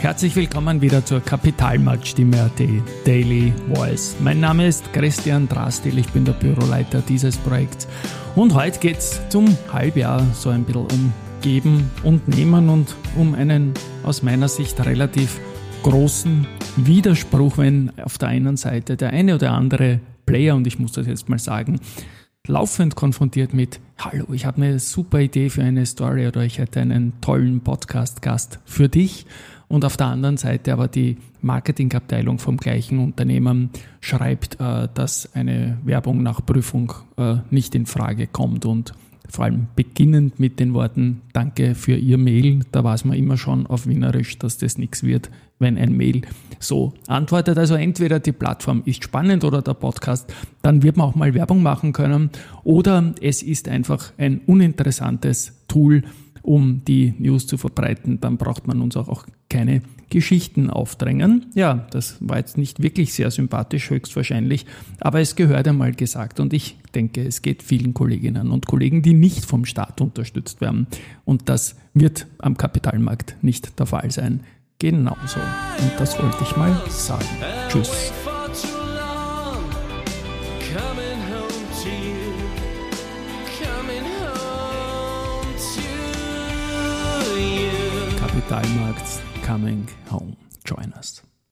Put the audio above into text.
Herzlich willkommen wieder zur Kapitalmarktstimme.at Daily Voice. Mein Name ist Christian Drastil, ich bin der Büroleiter dieses Projekts und heute geht es zum Halbjahr so ein bisschen um Geben und Nehmen und um einen aus meiner Sicht relativ großen Widerspruch, wenn auf der einen Seite der eine oder andere Player, und ich muss das jetzt mal sagen, laufend konfrontiert mit: Hallo, ich habe eine super Idee für eine Story oder ich hätte einen tollen Podcast-Gast für dich. Und auf der anderen Seite aber die Marketingabteilung vom gleichen Unternehmen schreibt, dass eine Werbung nach Prüfung nicht in Frage kommt. Und vor allem beginnend mit den Worten: Danke für Ihr Mail. Da weiß man immer schon auf Wienerisch, dass das nichts wird, wenn ein Mail so antwortet. Also entweder die Plattform ist spannend oder der Podcast, dann wird man auch mal Werbung machen können, oder es ist einfach ein uninteressantes Tool, um die News zu verbreiten. Dann braucht man uns auch keine Geschichten aufdrängen. Ja, das war jetzt nicht wirklich sehr sympathisch, höchstwahrscheinlich, aber es gehört einmal gesagt, und ich denke, es geht vielen Kolleginnen und Kollegen, die nicht vom Staat unterstützt werden, und das wird am Kapitalmarkt nicht der Fall sein. Genauso. Und das wollte ich mal sagen. Tschüss. Kapitalmarkt coming home. Join us.